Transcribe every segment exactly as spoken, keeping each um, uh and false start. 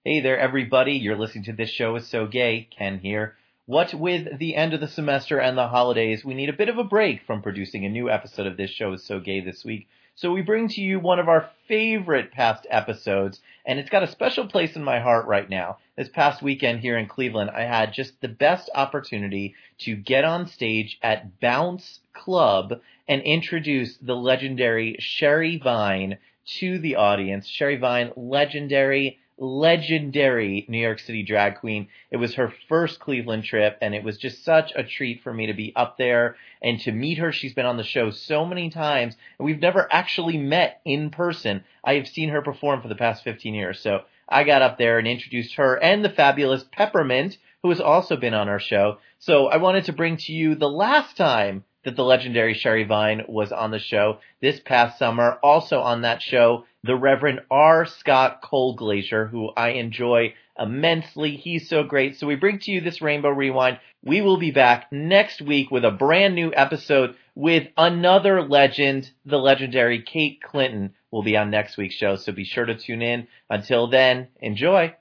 Hey there, everybody. You're listening to This Show Is So Gay. Ken here. What with the end of the semester and the holidays, we need a bit of a break from producing a new episode of This Show Is So Gay this week. So we bring to you one of our favorite past episodes, and it's got a special place in my heart right now. This past weekend here in Cleveland, I had just the best opportunity to get on stage at Bounce Club and introduce the legendary Sherry Vine to the audience. Sherry Vine, legendary legendary New York City drag queen. It was her first Cleveland trip, and it was just such a treat for me to be up there and to meet her. She's been on the show so many times, and we've never actually met in person. I have seen her perform for the past fifteen years, so I got up there and introduced her and the fabulous Peppermint, who has also been on our show. So I wanted to bring to you the last time that the legendary Sherry Vine was on the show this past summer. Also on that show, the Reverend R. Scott Cole Glacier, who I enjoy immensely. He's so great. So we bring to you this Rainbow Rewind. We will be back next week with a brand new episode with another legend. The legendary Kate Clinton will be on next week's show. So be sure to tune in. Until then, enjoy.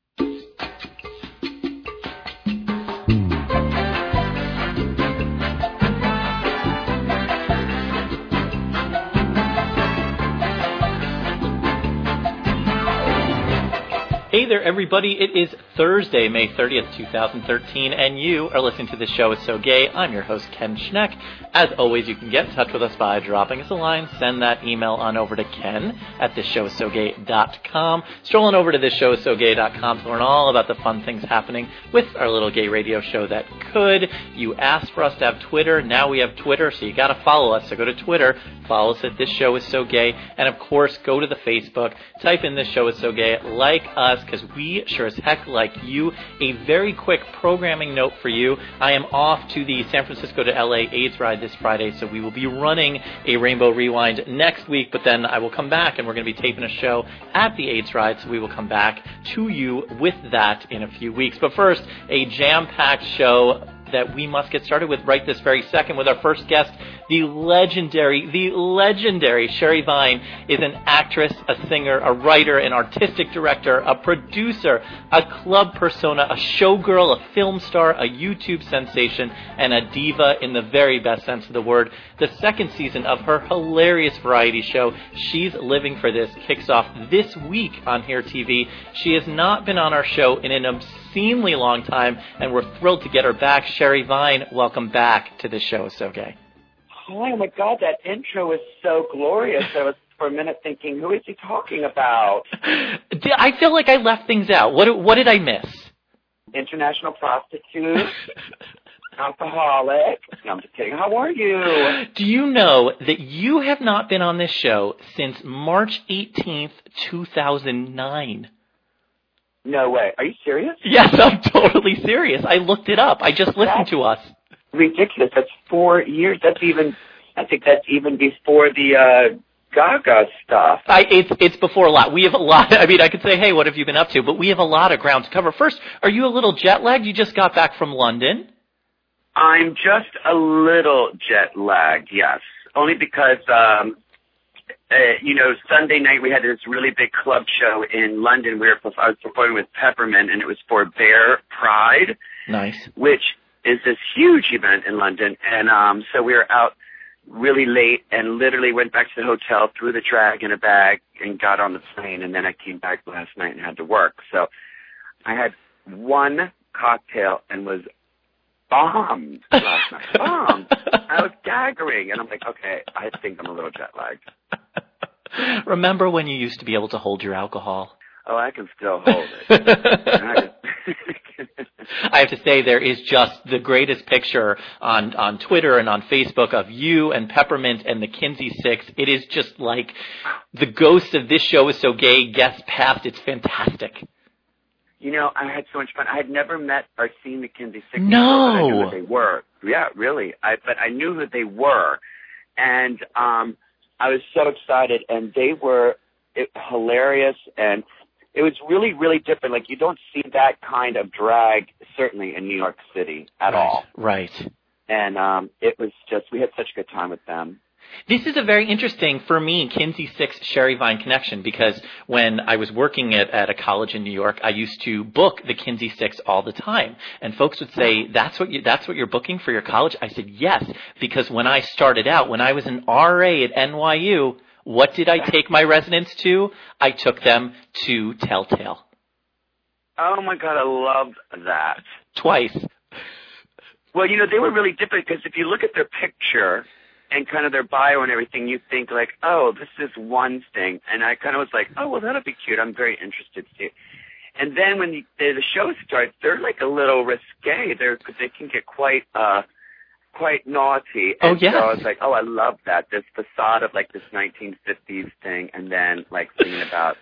Hey there, everybody. It is Thursday, May thirtieth, twenty thirteen, and you are listening to The Show Is So Gay. I'm your host, Ken Schneck. As always, you can get in touch with us by dropping us a line. Send that email on over to ken at this show is so gay dot com. Stroll on over to this show is so gay dot com to learn all about the fun things happening with our little gay radio show that could. You asked for us to have Twitter. Now we have Twitter, so you got to follow us. So go to Twitter, follow us at This Show Is So Gay, and of course, go to the Facebook, type in This Show Is So Gay, like us, because we sure as heck like you. A very quick programming note for you. I am off to the San Francisco to L A AIDS ride this Friday, so we will be running a Rainbow Rewind next week, but then I will come back and we're going to be taping a show at the AIDS ride, so we will come back to you with that in a few weeks. But first, a jam-packed show that we must get started with right this very second with our first guest. The legendary, the legendary Sherry Vine is an actress, a singer, a writer, an artistic director, a producer, a club persona, a showgirl, a film star, a YouTube sensation, and a diva in the very best sense of the word. The second season of her hilarious variety show, She's Living for This, kicks off this week on Here T V. She has not been on our show in an obscenely long time, and we're thrilled to get her back. Sherry Vine, welcome back to This Show Is So Gay. Oh, my God, that intro is so glorious. I was for a minute thinking, who is he talking about? I feel like I left things out. What, what did I miss? International prostitute, alcoholic. No, I'm just kidding. How are you? Do you know that you have not been on this show since March eighteenth, two thousand nine? No way. Are you serious? Yes, I'm totally serious. I looked it up. I just listened That's to us. Ridiculous. That's four years. That's even, I think that's even before the uh, Gaga stuff. I, it's it's before a lot. We have a lot. I mean, I could say, hey, what have you been up to? But we have a lot of ground to cover. First, are you a little jet lagged? You just got back from London. I'm just a little jet lagged, yes. Only because, um, uh, you know, Sunday night we had this really big club show in London. We were, I was performing with Peppermint, and it was for Bear Pride. Nice. Which is this huge event in London. And um, so we were out really late and literally went back to the hotel, threw the drag in a bag, and got on the plane. And then I came back last night and had to work. So I had one cocktail and was bombed last night. Bombed. I was gaggering. And I'm like, okay, I think I'm a little jet lagged. Remember when you used to be able to hold your alcohol? Oh, I can still hold it. I have to say, there is just the greatest picture on, on Twitter and on Facebook of you and Peppermint and the Kinsey Six. It is just like the ghost of This Show Is So Gay gets past. It's fantastic. You know, I had so much fun. I had never met or seen the Kinsey Six. No. Before, but I knew who they were. Yeah, really. I, but I knew who they were. And um, I was so excited. And they were it, hilarious. And it was really, really different. Like, you don't see that kind of drag, certainly in New York City at right, all. Right. And um, it was just, we had such a good time with them. This is a very interesting, for me, Kinsey Six Sherry Vine connection, because when I was working at, at a college in New York, I used to book the Kinsey Six all the time. And folks would say, that's what you, that's what you're booking for your college? I said, yes, because when I started out, when I was an R A at N Y U, what did I take my residents to? I took them to Telltale. Oh, my God, I love that. Twice. Well, you know, they were really different because if you look at their picture and kind of their bio and everything, you think like, oh, this is one thing. And I kind of was like, oh, well, that'll be cute. I'm very interested to see it. And then when the, the show starts, they're like a little risque. They're, they can get quite, uh, quite naughty. And oh, yes. So I was like, oh, I love that. This facade of like this nineteen fifties thing. And then like singing about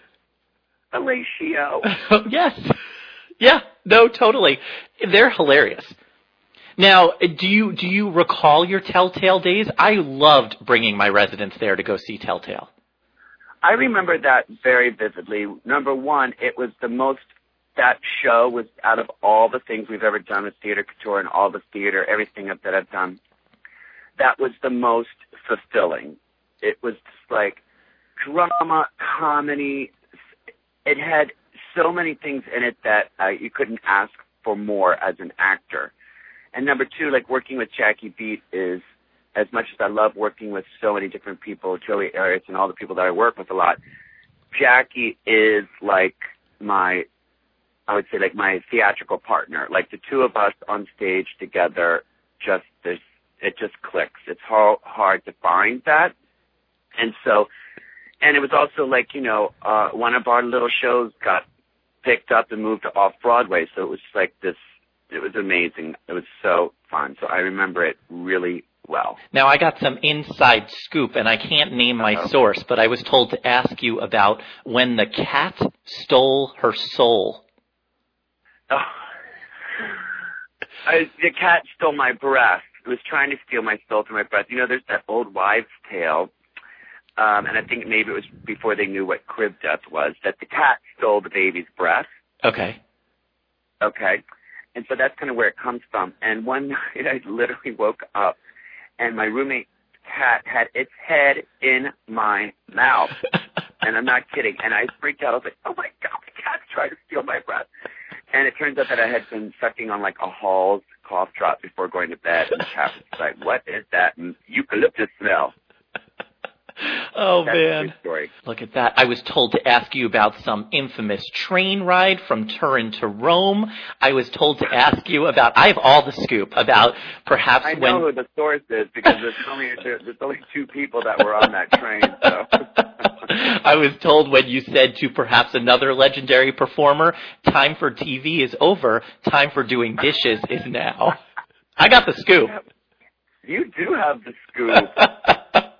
Fellatio. Oh, yes. Yeah, no, totally. They're hilarious. Now, do you do you recall your Telltale days? I loved bringing my residents there to go see Telltale. I remember that very vividly. Number one, it was the most, that show was out of all the things we've ever done with Theater Couture and all the theater, everything that I've done, that was the most fulfilling. It was just like drama, comedy. It had so many things in it that uh, you couldn't ask for more as an actor. And number two, like working with Jackie Beat is, as much as I love working with so many different people, Joey Arias and all the people that I work with a lot, Jackie is like my, I would say like my theatrical partner. Like the two of us on stage together, just this, it just clicks. It's hard, hard to find that. And so, and it was also like, you know, uh, one of our little shows got picked up and moved to Off-Broadway. So it was like this, it was amazing. It was so fun. So I remember it really well. Now, I got some inside scoop, and I can't name my Uh-oh. source, but I was told to ask you about when the cat stole her soul. Oh. I, the cat stole my breath. It was trying to steal my soul through my breath. You know, there's that old wives' tale, um, and I think maybe it was before they knew what crib death was, that the cat stole the baby's breath. Okay. Okay. And so that's kind of where it comes from. And one night I literally woke up and my roommate's cat had its head in my mouth. And I'm not kidding. And I freaked out. I was like, oh, my God, the cat's trying to steal my breath. And it turns out that I had been sucking on like a Hall's cough drop before going to bed. And the cat was like, what is that eucalyptus smell? Oh, That's man. Story. Look at that. I was told to ask you about some infamous train ride from Turin to Rome. I was told to ask you about, I have all the scoop, about perhaps I when... know who the source is because there's only, there's only two people that were on that train. So. I was told when you said to perhaps another legendary performer, time for T V is over, time for doing dishes is now. I got the scoop. You do have the scoop.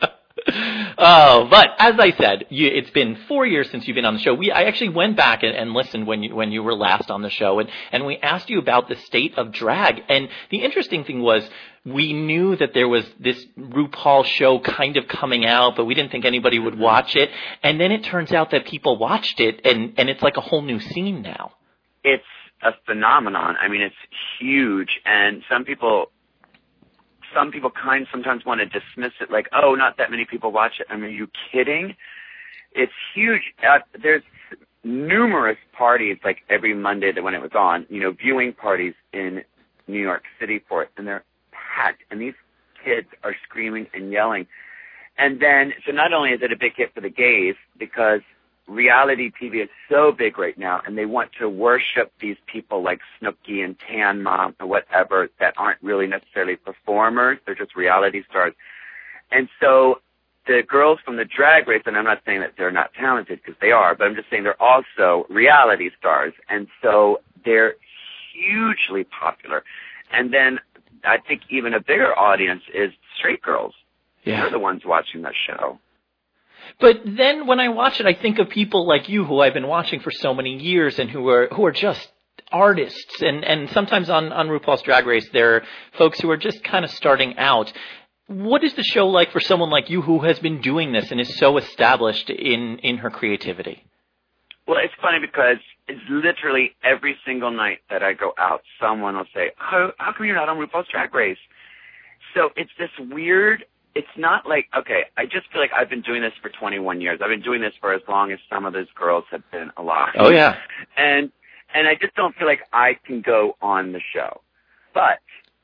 Oh, but as I said, you, it's been four years since you've been on the show. We, I actually went back and, and listened when you, when you were last on the show, and, and we asked you about the state of drag. And the interesting thing was, we knew that there was this RuPaul show kind of coming out, but we didn't think anybody would watch it. And then it turns out that people watched it, and, and it's like a whole new scene now. It's a phenomenon. I mean, it's huge, and some people... Some people kind of sometimes want to dismiss it like, oh, not that many people watch it. I mean, are you kidding? It's huge. Uh, there's numerous parties, like every Monday that when it was on, you know, viewing parties in New York City for it, and they're packed, and these kids are screaming and yelling. And then, so not only is it a big hit for the gays, because reality T V is so big right now, and they want to worship these people like Snooki and Tan Mom or whatever that aren't really necessarily performers. They're just reality stars. And so the girls from the Drag Race, and I'm not saying that they're not talented because they are, but I'm just saying they're also reality stars. And so they're hugely popular. And then I think even a bigger audience is straight girls. Yeah. They're the ones watching that show. But then when I watch it, I think of people like you who I've been watching for so many years and who are who are just artists. And, and sometimes on, on RuPaul's Drag Race, there are folks who are just kind of starting out. What is the show like for someone like you who has been doing this and is so established in, in her creativity? Well, it's funny because it's literally every single night that I go out, someone will say, how, how come you're not on RuPaul's Drag Race? So it's this weird it's not like, okay, I just feel like I've been doing this for twenty-one years. I've been doing this for as long as some of those girls have been alive. Oh, yeah. And, and I just don't feel like I can go on the show. But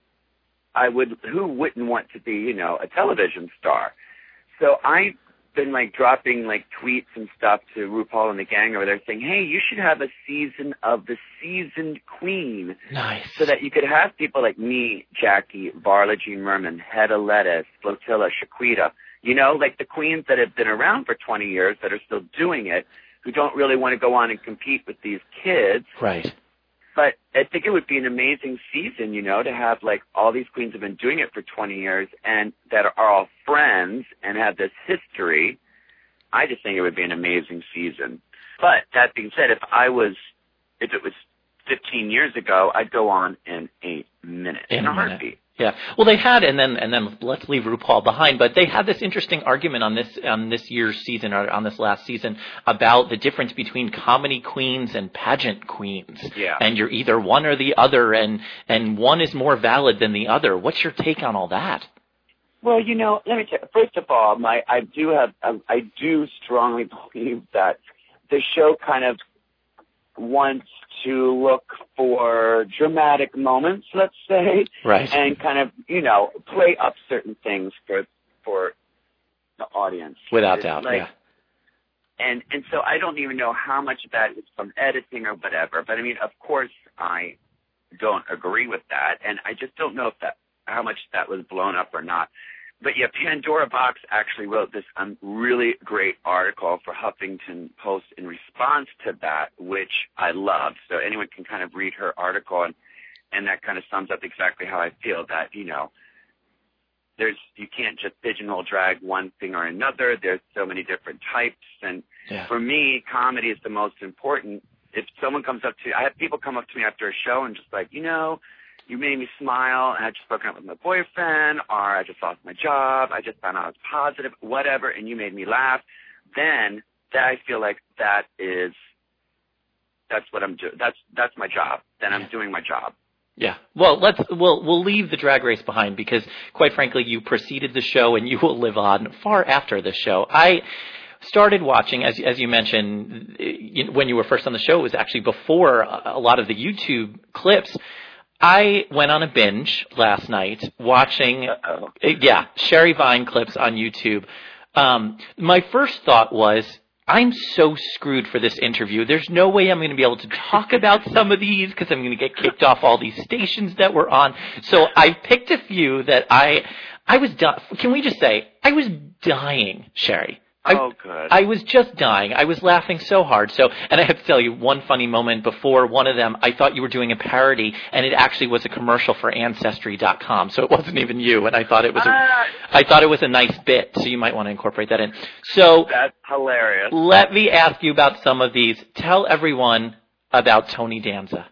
I would, who wouldn't want to be, you know, a television star? So I've been, like, dropping, like, tweets and stuff to RuPaul and the gang over there saying, hey, you should have a season of the Seasoned Queen. Nice. So that you could have people like me, Jackie, Varla Jean Merman, Hedda Lettuce, Flotilla, Shaquita, you know, like the queens that have been around for twenty years that are still doing it, who don't really want to go on and compete with these kids. Right. But I think it would be an amazing season, you know, to have, like, all these queens have been doing it for twenty years and that are all friends and have this history. I just think it would be an amazing season. But that being said, if I was, if it was fifteen years ago, I'd go on in a minute, in, in a heartbeat. Yeah. Well, they had, and then and then let's leave RuPaul behind. But they had this interesting argument on this on this year's season, or on this last season, about the difference between comedy queens and pageant queens. Yeah. And you're either one or the other, and and one is more valid than the other. What's your take on all that? Well, you know, let me tell you. First of all, my I do have I do strongly believe that the show kind of wants to look for dramatic moments, let's say, right, and kind of, you know, play up certain things for for the audience. Without it's doubt, like, yeah. And and so I don't even know how much of that is from editing or whatever. But I mean, of course, I don't agree with that, and I just don't know if that how much that was blown up or not. But yeah, Pandora Box actually wrote this um, really great article for Huffington Post in response to that, which I loved. So anyone can kind of read her article, and, and that kind of sums up exactly how I feel, that, you know, there's you can't just pigeonhole drag one thing or another. There's so many different types. And yeah. For me, comedy is the most important. If someone comes up to I have people come up to me after a show and just like, you know, you made me smile, and I just broken up with my boyfriend, or I just lost my job, I just found out I was positive, whatever, and you made me laugh, then that I feel like that is, that's what I'm doing. That's, that's my job. Then I'm doing my job. Yeah. Well, let's, we'll, we'll leave the Drag Race behind because, quite frankly, you preceded the show and you will live on far after the show. I started watching, as, as you mentioned, when you were first on the show, it was actually before a lot of the YouTube clips. I went on a binge last night watching, Uh-oh. yeah, Sherry Vine clips on YouTube. Um, my first thought was, I'm so screwed for this interview. There's no way I'm going to be able to talk about some of these because I'm going to get kicked off all these stations that we're on. So I picked a few that I, I was, di- can we just say, I was dying, Sherry. I, oh, good. I was just dying. I was laughing so hard. So, and I have to tell you one funny moment before one of them, I thought you were doing a parody, and it actually was a commercial for Ancestry dot com. So it wasn't even you, and I thought it was a, ah. I thought it was a nice bit. So you might want to incorporate that in. So that's hilarious. Let me ask you about some of these. Tell everyone about Tony Danza.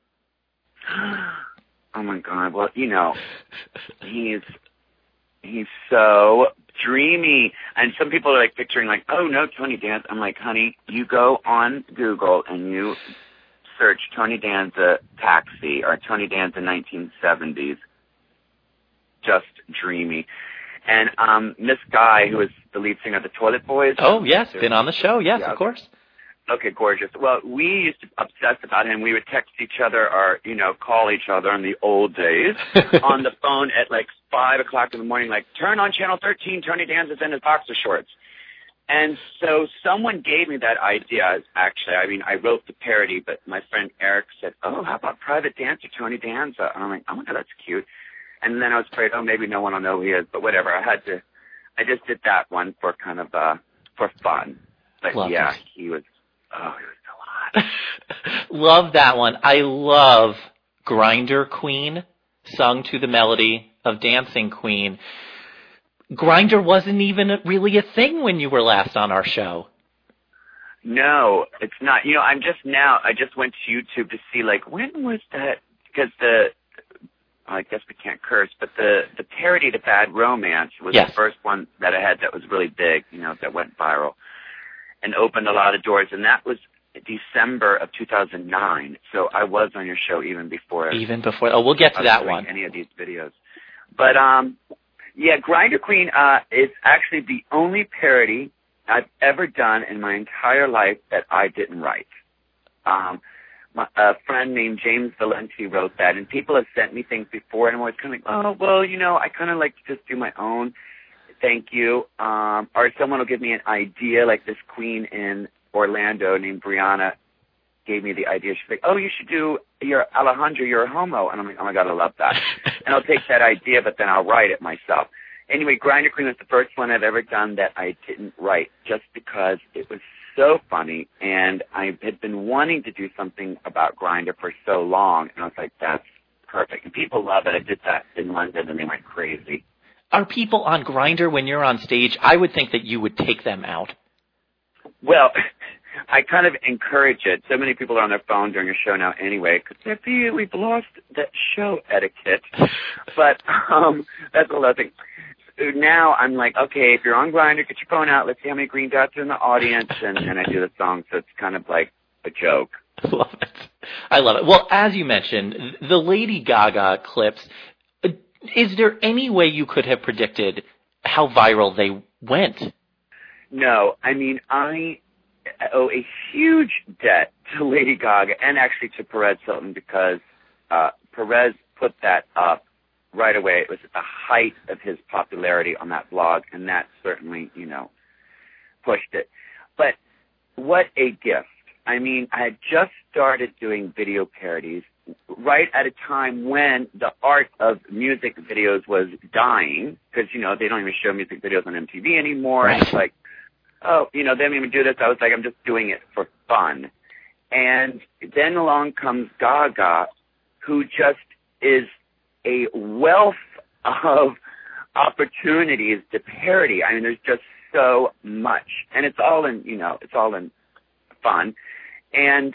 Oh my God! Well, you know, he's he's so dreamy, and some people are like picturing like, oh no, Tony Danza. I'm like, honey, you go on Google and you search Tony Danza Taxi or Tony Danza nineteen seventies. Just dreamy. And um, Miss Guy, who is the lead singer of the Toilet Boys. Oh yes, been on the show. Yes, yeah, of course. Okay, gorgeous. Well, we used to obsess about him. We would text each other or, you know, call each other in the old days on the phone at like five o'clock in the morning, like, turn on channel thirteen, Tony Danza's in his boxer shorts. And so someone gave me that idea, actually. I mean, I wrote the parody, but my friend Eric said, oh, how about Private Dancer Tony Danza? And I'm like, oh, my God, that's cute. And then I was afraid, oh, maybe no one will know who he is, but whatever. I had to, I just did that one for kind of, uh, for fun. But Love yeah, this. he was, oh, he was so hot. Love that one. I love Grinder Queen, sung to the melody of Dancing Queen. Grinder wasn't even really a thing when you were last on our show. No, it's not. You know, I'm just now, I just went to YouTube to see, like, when was that? Because the, I guess we can't curse, but the, the parody to Bad Romance was yes. the first one that I had that was really big, you know, that went viral and opened a lot of doors. And that was December of two thousand nine. So I was on your show even before. Even before. Oh, we'll get to that one. Any of these videos. But, um, Yeah, Grinder Queen uh, is actually the only parody I've ever done in my entire life that I didn't write. Um, my, a friend named James Valenti wrote that, and people have sent me things before, and I'm always kind of like, oh, well, you know, I kind of like to just do my own. Thank you. Um, or someone will give me an idea, like this queen in Orlando named Brianna gave me the idea. She's like, oh, you should do your Alejandro, you're a homo. And I'm like, oh, my God, I love that. And I'll take that idea, but then I'll write it myself. Anyway, Grinder Queen was the first one I've ever done that I didn't write just because it was so funny, and I had been wanting to do something about Grindr for so long, and I was like, that's perfect. And people love it. I did that in London, and they went crazy. Are people on Grindr when you're on stage? I would think that you would take them out. Well, I kind of encourage it. So many people are on their phone during a show now anyway, because we've lost that show etiquette. But um, that's a lot of things. Now I'm like, okay, if you're on Grindr, get your phone out. Let's see how many green dots are in the audience, and, and I do the song. So it's kind of like a joke. I love it. I love it. Well, as you mentioned, the Lady Gaga clips, is there any way you could have predicted how viral they went? No. I mean, I owe a huge debt to Lady Gaga and actually to Perez Hilton because uh, Perez put that up right away. It was at the height of his popularity on that blog, and that certainly, you know, pushed it. But what a gift. I mean, I had just started doing video parodies right at a time when the art of music videos was dying because, you know, they don't even show music videos on M T V anymore. Right. And it's like, oh, you know, they don't even do this. I was like, I'm just doing it for fun. And then along comes Gaga, who just is a wealth of opportunities to parody. I mean, there's just so much. And it's all in, you know, it's all in fun. And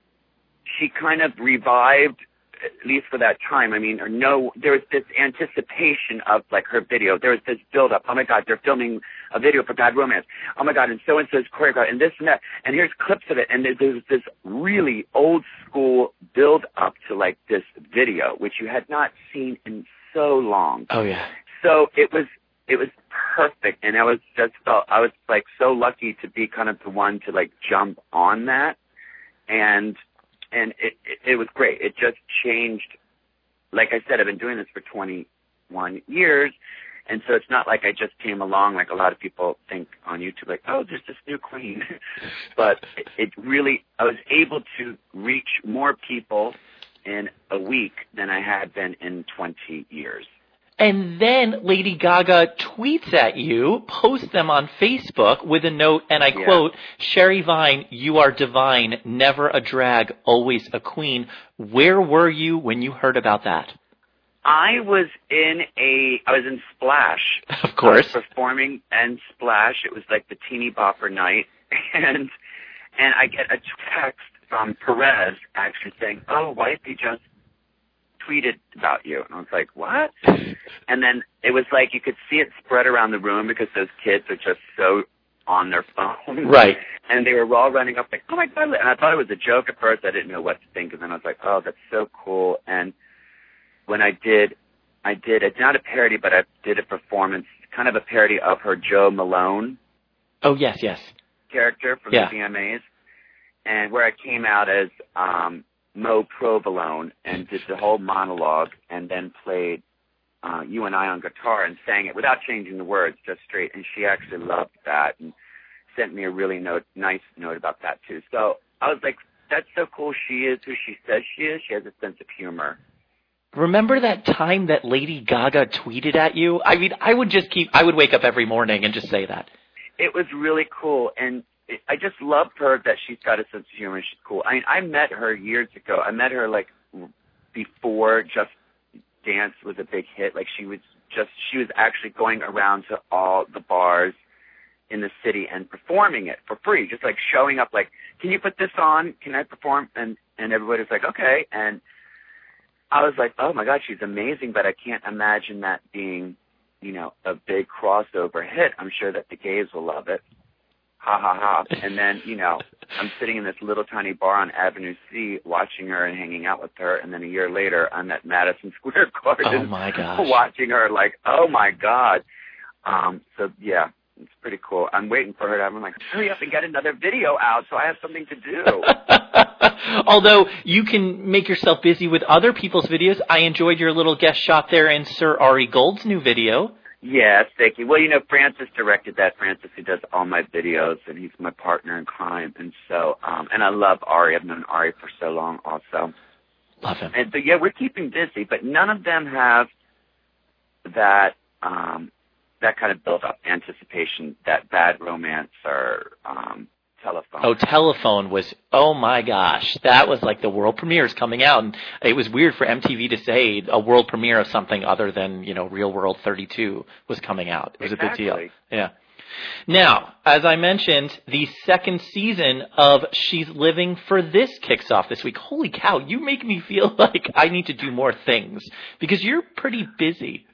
she kind of revived, at least for that time. I mean, or no, there was this anticipation of, like, her video. There was this build-up. Oh, my God, they're filming a video for Bad Romance. Oh, my God, and so-and-so's choreographed, and this and that. And here's clips of it. And there, there's this really old-school build-up to, like, this video, which you had not seen in so long. Oh, yeah. So it was it was perfect. And I was just felt, I was, like, so lucky to be kind of the one to, like, jump on that. And and it, it, it was great. It just changed. Like I said, I've been doing this for twenty-one years, and so it's not like I just came along like a lot of people think on YouTube, like, oh, there's this new queen. But it, it really, I was able to reach more people in a week than I had been in twenty years. And then Lady Gaga tweets at you, posts them on Facebook with a note, and I Yeah. quote, Sherry Vine, you are divine, never a drag, always a queen. Where were you when you heard about that? I was in a, I was in Splash. Of course. I was performing in Splash. It was like the teeny bopper night. And, and I get a text from Perez actually saying, oh, wifey just tweeted about you. And I was like, what? And then it was like you could see it spread around the room because those kids are just so on their phone. Right. And they were all running up like, oh, my God. And I thought it was a joke at first. I didn't know what to think. And then I was like, oh, that's so cool. And when I did, I did, it's not a parody, but I did a performance, kind of a parody of her Jo Malone. Oh, yes, yes. Character from Yeah. the V M As. And where I came out as um, Mo Provolone and did the whole monologue and then played uh, You and I on guitar and sang it without changing the words, just straight. And she actually loved that and sent me a really note, nice note about that, too. So I was like, that's so cool. She is who she says she is. She has a sense of humor. Remember that time that Lady Gaga tweeted at you? I mean, I would just keep, I would wake up every morning and just say that. It was really cool. And it, I just loved her that she's got a sense of humor. She's cool. I mean, I met her years ago. I met her like before Just Dance was a big hit. Like she was just, she was actually going around to all the bars in the city and performing it for free, just like showing up like, can you put this on? Can I perform? And, and everybody was like, okay. And I was like, oh, my God, she's amazing, but I can't imagine that being, you know, a big crossover hit. I'm sure that the gays will love it. ha, ha, ha. And then, you know, I'm sitting in this little tiny bar on Avenue C watching her and hanging out with her. And then a year later, I'm at Madison Square Garden oh my gosh. watching her like, oh, my God. Um, so, yeah, it's pretty cool. I'm waiting for her to, I'm like, hurry up and get another video out so I have something to do. Although you can make yourself busy with other people's videos. I enjoyed your little guest shot there in Sir Ari Gold's new video. Yes, thank you. Well, you know, Francis directed that. Francis, who does all my videos, and he's my partner in crime. And so, um, and I love Ari. I've known Ari for so long also. Love him. And so, yeah, we're keeping busy, but none of them have that, um, that kind of built-up anticipation, that Bad Romance or um, Telephone. Oh, Telephone was, oh my gosh, that was like the world premieres coming out. And it was weird for M T V to say a world premiere of something other than, you know, Real World thirty-two was coming out. It was exactly. a big deal. Yeah. Now, as I mentioned, the second season of She's Living for This kicks off this week. Holy cow, you make me feel like I need to do more things because you're pretty busy.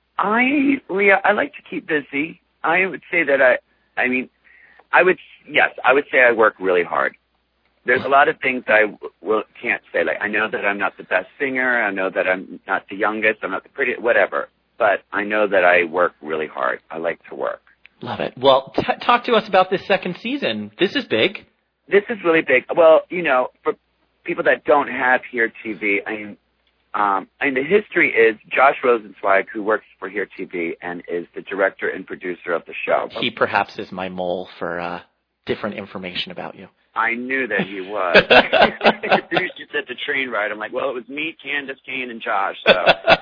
I, Leah, I like to keep busy. I would say that I, I mean, I would, yes, I would say I work really hard. There's a lot of things I will, can't say. Like, I know that I'm not the best singer. I know that I'm not the youngest. I'm not the prettiest, whatever. But I know that I work really hard. I like to work. Love it. Well, t- talk to us about this second season. This is big. This is really big. Well, you know, for people that don't have Here T V, I mean, um, I mean, the history is Josh Rosenzweig, who works for Here T V and is the director and producer of the show. He perhaps is my mole for uh, different information about you. I knew that he was. As soon as you said the train ride, I'm like, well, it was me, Candace, Kane, and Josh. So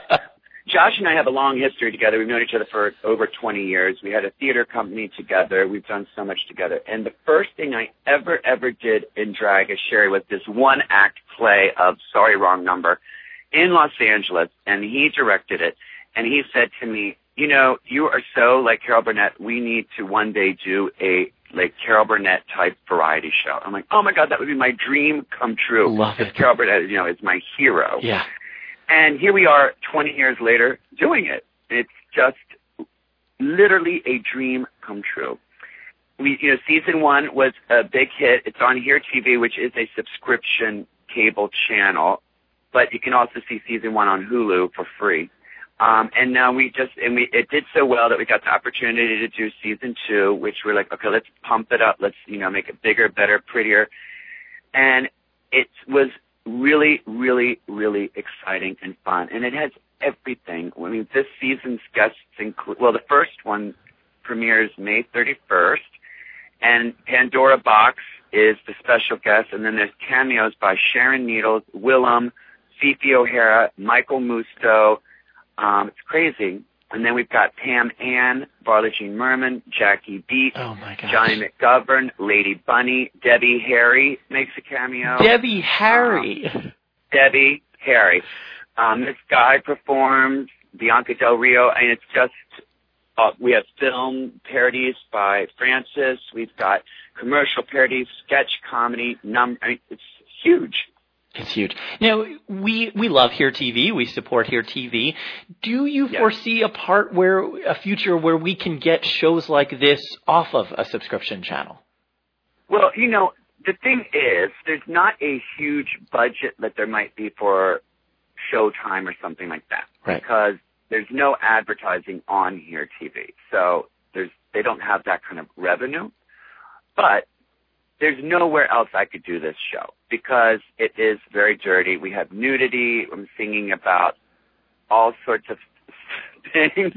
Josh and I have a long history together. We've known each other for over twenty years. We had a theater company together. We've done so much together. And the first thing I ever, ever did in drag as Sherry was this one-act play of Sorry, Wrong Number in Los Angeles, and he directed it. And he said to me, you know, you are so like Carol Burnett. We need to one day do a like Carol Burnett type variety show. I'm like, oh my God, that would be my dream come true. Love it. Carol Burnett, you know, is my hero. Yeah. And here we are twenty years later doing it. It's just literally a dream come true. We, you know, season one was a big hit. It's on Here T V, which is a subscription cable channel, but you can also see season one on Hulu for free. Um, and now we just, and we, it did so well that we got the opportunity to do season two, which we're like, okay, let's pump it up. Let's, you know, make it bigger, better, prettier. And it was really, really, really exciting and fun. And it has everything. I mean, this season's guests include, well, the first one premieres May thirty-first, and Pandora Box is the special guest, and then there's cameos by Sharon Needles, Willem, Fifi O'Hara, Michael Musto. Um, it's crazy. And then we've got Pam Ann, Barla Jean Merman, Jackie Beat, oh my gosh. Johnny McGovern, Lady Bunny, Debbie Harry makes a cameo. Debbie Harry. Um, Debbie Harry. Um, this guy performs, Bianca Del Rio, and it's just, uh, we have film parodies by Francis. We've got commercial parodies, sketch comedy, num- I mean, it's huge. It's huge. Now, we we love Here T V. We support Here T V. Do you yes. foresee a part where, a future where we can get shows like this off of a subscription channel? Well, you know, the thing is, there's not a huge budget that there might be for Showtime or something like that. Right. Because there's no advertising on Here T V. So there's they don't have that kind of revenue. But there's nowhere else I could do this show because it is very dirty. We have nudity. I'm singing about all sorts of things.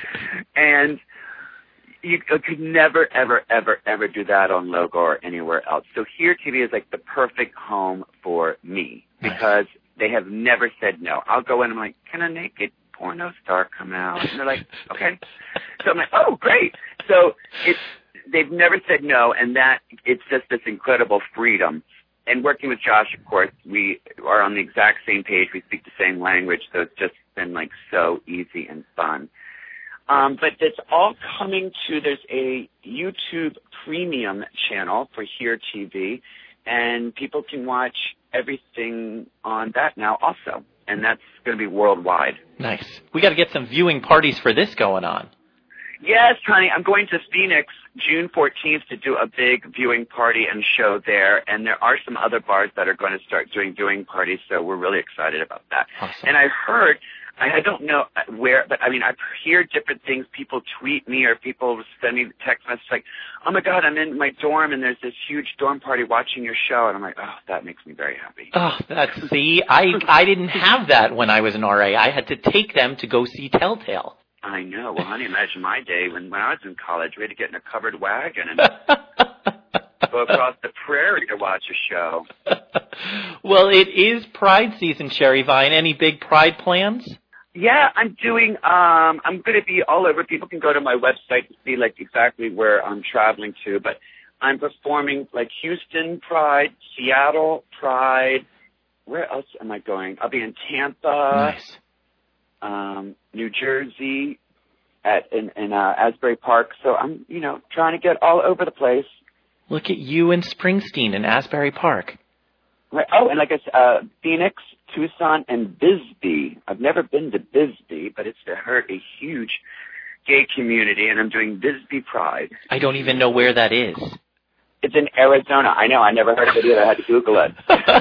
And you could never, ever, ever, ever do that on Logo or anywhere else. So Here T V is like the perfect home for me because nice. They have never said no. I'll go in and I'm like, can a naked porno star come out? And they're like, okay. So I'm like, oh, great. So it's, they've never said no, and that it's just this incredible freedom. And working with Josh, of course, we are on the exact same page. We speak the same language, so it's just been like so easy and fun. Um, but it's all coming to, there's a YouTube premium channel for Here T V, and people can watch everything on that now also, and that's going to be worldwide. Nice. We got to get some viewing parties for this going on. Yes, honey. I'm going to Phoenix June fourteenth to do a big viewing party and show there. And there are some other bars that are going to start doing viewing parties, so we're really excited about that. Awesome. And I heard, I don't know where, but I mean, I hear different things. People tweet me or people send me text messages like, oh, my God, I'm in my dorm, and there's this huge dorm party watching your show. And I'm like, oh, that makes me very happy. Oh, that's, see, I, I didn't have that when I was an R A. I had to take them to go see Telltale. I know. Well, honey, imagine my day when, when I was in college. We had to get in a covered wagon and go across the prairie to watch a show. Well, it is Pride season, Sherry Vine. Any big Pride plans? Yeah, I'm doing, um, I'm going to be all over. People can go to my website to see, like, exactly where I'm traveling to. But I'm performing, like, Houston Pride, Seattle Pride. Where else am I going? I'll be in Tampa. Nice. Um, New Jersey, at in, in uh, Asbury Park. So I'm, you know, trying to get all over the place. Look at you and Springsteen in Asbury Park. Right. Oh, and like I said, uh, Phoenix, Tucson, and Bisbee. I've never been to Bisbee, but it's heard a huge gay community, and I'm doing Bisbee Pride. I don't even know where that is. It's in Arizona. I know. I never heard of it either. I had to Google it.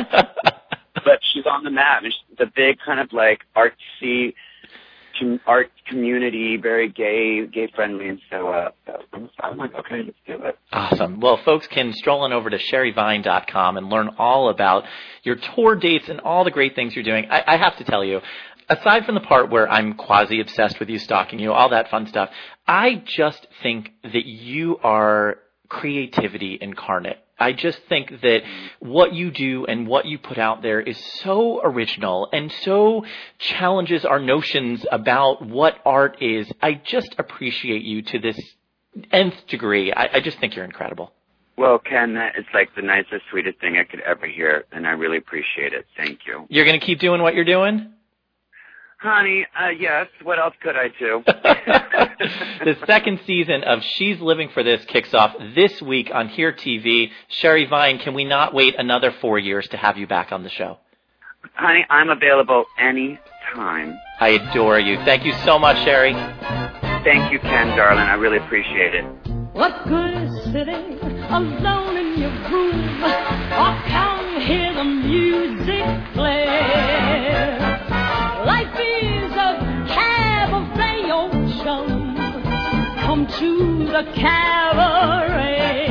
But she's on the map. It's a big kind of like artsy art community, very gay, gay friendly, and so, uh, so I'm like, okay, let's do it. Awesome. Well, folks can stroll on over to sherry vine dot com and learn all about your tour dates and all the great things you're doing. I, I have to tell you, aside from the part where I'm quasi-obsessed with you, stalking you, all that fun stuff, I just think that you are creativity incarnate. I just think that what you do and what you put out there is so original and so challenges our notions about what art is. I just appreciate you to this nth degree. I, I just think you're incredible. Well, Ken, that is like the nicest, sweetest thing I could ever hear, and I really appreciate it. Thank you. You're going to keep doing what you're doing? Honey, uh, yes. What else could I do? The second season of She's Living for This kicks off this week on Here T V. Sherry Vine, can we not wait another four years to have you back on the show? Honey, I'm available any time. I adore you. Thank you so much, Sherry. Thank you, Ken, darling. I really appreciate it. What good is sitting alone in your room or come hear the music play? Life is a cabaret, old chum. Come to the cabaret.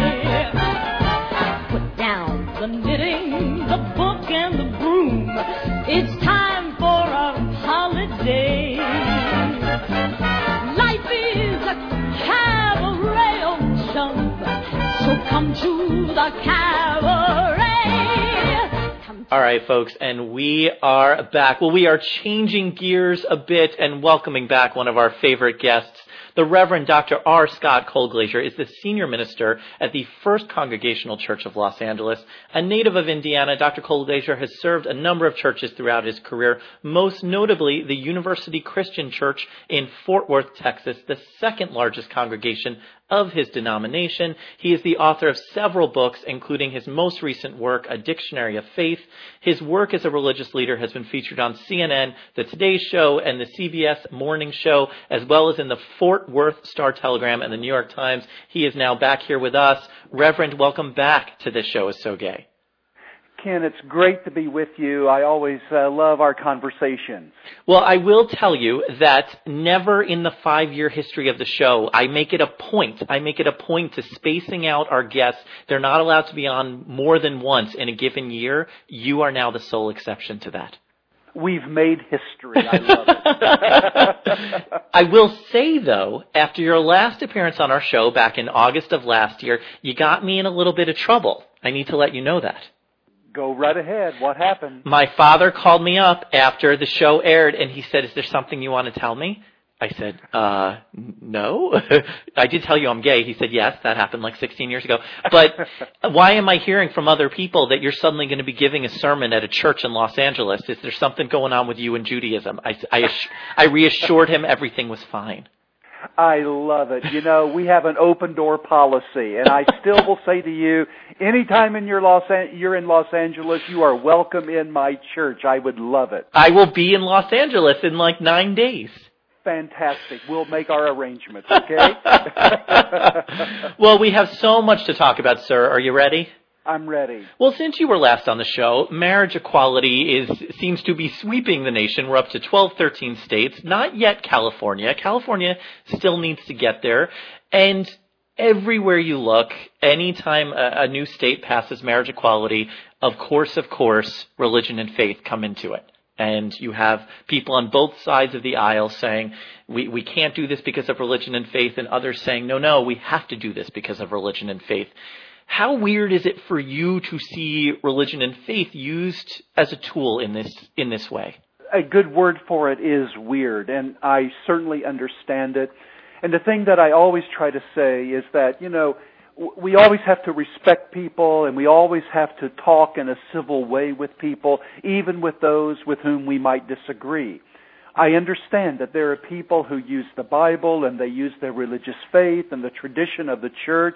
Put down the knitting, the book, and the broom. It's time for a holiday. Life is a cabaret, old chum. So come to the cabaret. All right, folks, and we are back. Well, we are changing gears a bit and welcoming back one of our favorite guests. The Reverend Doctor R. Scott Colglazier is the senior minister at the First Congregational Church of Los Angeles. A native of Indiana, Doctor Colglazier has served a number of churches throughout his career, most notably the University Christian Church in Fort Worth, Texas, the second largest congregation of his denomination. He is the author of several books, including his most recent work, A Dictionary of Faith. His work as a religious leader has been featured on C N N, The Today Show, and the C B S Morning Show, as well as in the Fort Worth Star-Telegram and the New York Times. He is now back here with us. Reverend, welcome back to This Show Is So Gay. Ken, it's great to be with you. I always uh, love our conversations. Well, I will tell you that never in the five-year history of the show, I make it a point, I make it a point to spacing out our guests. They're not allowed to be on more than once in a given year. You are now the sole exception to that. We've made history. I love it. I will say, though, after your last appearance on our show back in August of last year, you got me in a little bit of trouble. I need to let you know that. Go right ahead. What happened? My father called me up after the show aired, and he said, is there something you want to tell me? I said, uh, no. I did tell you I'm gay. He said, yes, that happened like sixteen years ago. But why am I hearing from other people that you're suddenly going to be giving a sermon at a church in Los Angeles? Is there something going on with you and Judaism? I, I, I reassured him everything was fine. I love it. You know, we have an open door policy, and I still will say to you, anytime in your Los An- you're in Los Angeles, you are welcome in my church. I would love it. I will be in Los Angeles in like nine days. fantastic. We'll make our arrangements, okay? Well, we have so much to talk about, sir. Are you ready? I'm ready. Well, since you were last on the show, marriage equality is seems to be sweeping the nation. We're up to twelve, thirteen states. Not yet California. California still needs to get there. And everywhere you look, anytime a, a new state passes marriage equality, of course, of course, religion and faith come into it. And you have people on both sides of the aisle saying, we, we can't do this because of religion and faith, and others saying, no, no, we have to do this because of religion and faith. How weird is it for you to see religion and faith used as a tool in this in this way? A good word for it is weird, and I certainly understand it. And the thing that I always try to say is that, you know, we always have to respect people, and we always have to talk in a civil way with people, even with those with whom we might disagree. I understand that there are people who use the Bible and they use their religious faith and the tradition of the church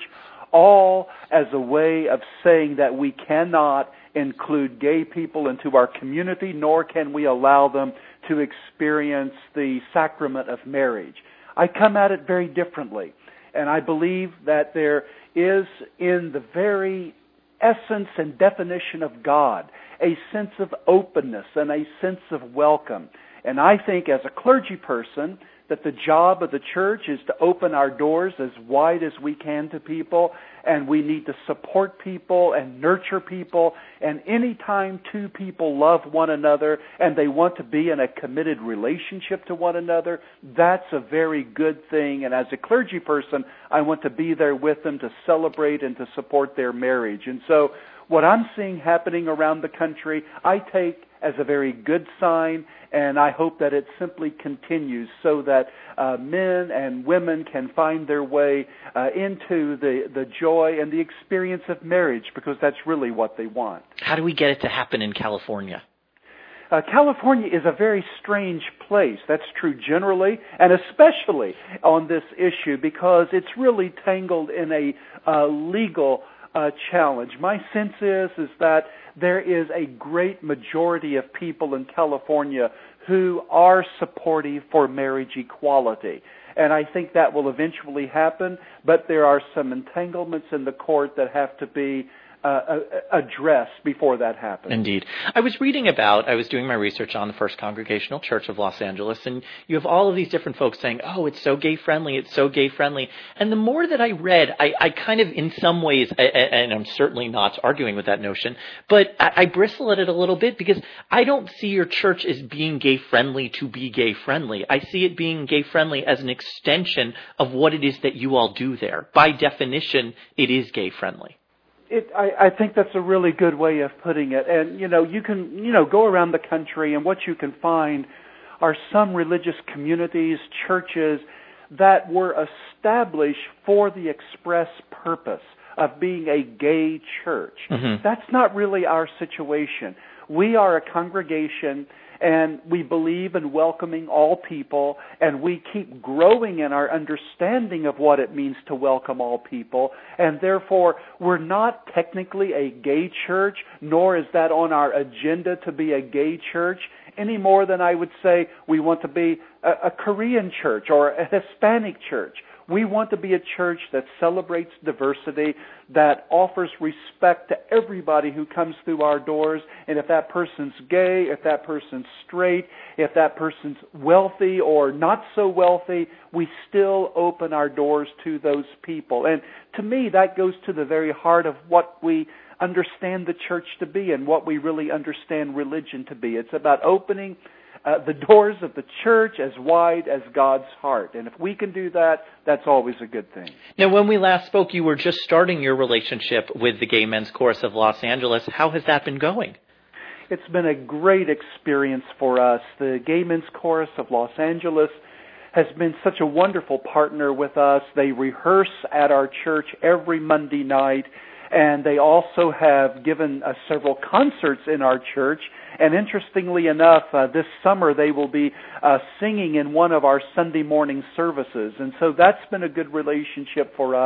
all as a way of saying that we cannot include gay people into our community, nor can we allow them to experience the sacrament of marriage. I come at it very differently, and I believe that there is in the very essence and definition of God a sense of openness and a sense of welcome. And I think as a clergy person that the job of the church is to open our doors as wide as we can to people, and we need to support people and nurture people. And anytime two people love one another and they want to be in a committed relationship to one another, that's a very good thing. And as a clergy person, I want to be there with them to celebrate and to support their marriage. And so what I'm seeing happening around the country, I take as a very good sign, and I hope that it simply continues so that uh, men and women can find their way uh, into the, the joy and the experience of marriage, because that's really what they want. How do we get it to happen in California? Uh, California is a very strange place. That's true generally, and especially on this issue, because it's really tangled in a uh, legal uh, challenge. My sense is is that there is a great majority of people in California who are supportive for marriage equality. And I think that will eventually happen, but there are some entanglements in the court that have to be uh, addressed before that happens. Indeed. I was reading about, I was doing my research on the First Congregational Church of Los Angeles, and you have all of these different folks saying, oh, it's so gay-friendly, it's so gay-friendly. And the more that I read, I, I kind of, in some ways, I, and I'm certainly not arguing with that notion, but I, I bristle at it a little bit, because I don't see your church as being gay-friendly to be gay-friendly. I see it being gay-friendly as an extension of what it is that you all do there. By definition, it is gay-friendly. It, I, I think that's a really good way of putting it. And, you know, you can, you know, go around the country, and what you can find are some religious communities, churches that were established for the express purpose of being a gay church. Mm-hmm. That's not really our situation. We are a congregation, and we believe in welcoming all people, and we keep growing in our understanding of what it means to welcome all people, and therefore we're not technically a gay church, nor is that on our agenda to be a gay church, any more than I would say we want to be a, a Korean church or a Hispanic church. We want to be a church that celebrates diversity, that offers respect to everybody who comes through our doors. And if that person's gay, if that person's straight, if that person's wealthy or not so wealthy, we still open our doors to those people. And to me, that goes to the very heart of what we understand the church to be and what we really understand religion to be. It's about opening Uh, the doors of the church as wide as God's heart. And if we can do that, that's always a good thing. Now, when we last spoke, you were just starting your relationship with the Gay Men's Chorus of Los Angeles. How has that been going? It's been a great experience for us. The Gay Men's Chorus of Los Angeles has been such a wonderful partner with us. They rehearse at our church every Monday night, and they also have given uh, several concerts in our church. And interestingly enough, uh, this summer they will be uh, singing in one of our Sunday morning services. And so that's been a good relationship for us.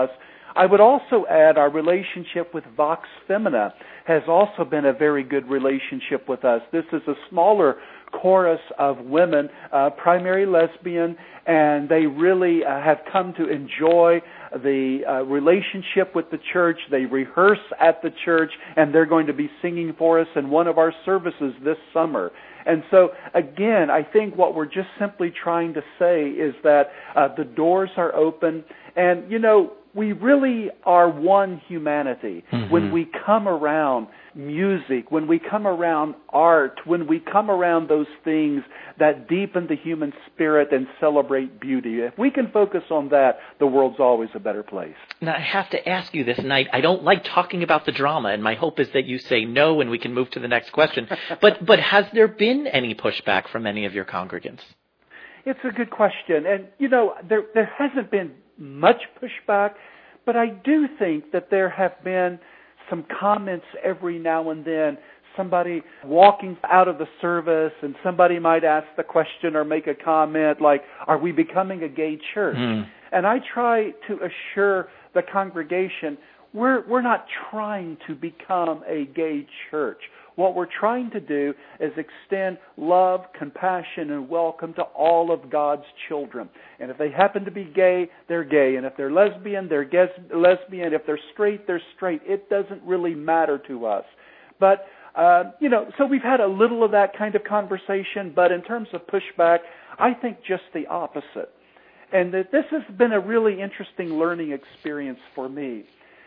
I would also add our relationship with Vox Femina has also been a very good relationship with us. This is a smaller chorus of women, uh, primary lesbian, and they really uh, have come to enjoy the uh, relationship with the church. They rehearse at the church, and they're going to be singing for us in one of our services this summer. And so, again, I think what we're just simply trying to say is that uh, the doors are open, and, you know, we really are one humanity. Mm-hmm. When we come around music, when we come around art, when we come around those things that deepen the human spirit and celebrate beauty, if we can focus on that, the world's always a better place. Now, I have to ask you this, and I, I don't like talking about the drama, and my hope is that you say no and we can move to the next question. But but has there been any pushback from any of your congregants? It's a good question. And, you know, there there hasn't been much pushback, but I do think that there have been some comments every now and then, somebody walking out of the service and somebody might ask the question or make a comment like, are we becoming a gay church? Mm. And I try to assure the congregation, we're we're not trying to become a gay church. What we're trying to do is extend love, compassion, and welcome to all of God's children. And if they happen to be gay, they're gay. And if they're lesbian, they're ges- lesbian. If they're straight, they're straight. It doesn't really matter to us. But, uh, you know, so we've had a little of that kind of conversation. But in terms of pushback, I think just the opposite. And that this has been a really interesting learning experience for me.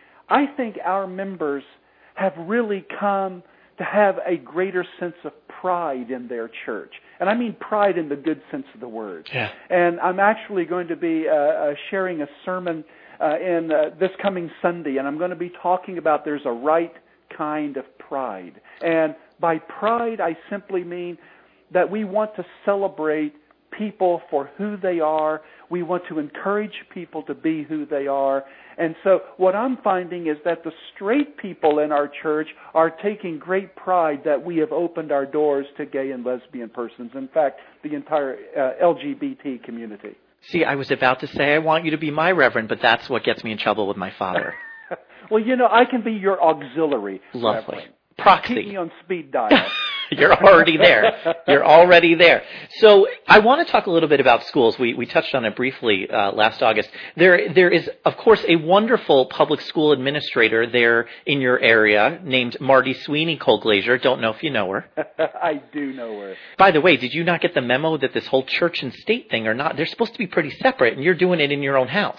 I think our members have really come to have a greater sense of pride in their church. And I mean pride in the good sense of the word. Yeah. And I'm actually going to be uh, uh, sharing a sermon uh, in uh, this coming Sunday, and I'm going to be talking about there's a right kind of pride. And by pride, I simply mean that we want to celebrate people for who they are. We want to encourage people to be who they are. And so what I'm finding is that the straight people in our church are taking great pride that we have opened our doors to gay and lesbian persons. In fact, the entire uh, L G B T community. See, I was about to say I want you to be my reverend, but that's what gets me in trouble with my father. Well, you know, I can be your auxiliary. Lovely. Reverend. Proxy. Keep me on speed dial. You're already there. You're already there. So I want to talk a little bit about schools. We we touched on it briefly uh, last August. There there is, of course, a wonderful public school administrator there in your area named Marty Sweeney Colglazier. Don't know if you know her. I do know her. By the way, did you not get the memo that this whole church and state thing are not, they're supposed to be pretty separate, and you're doing it in your own house?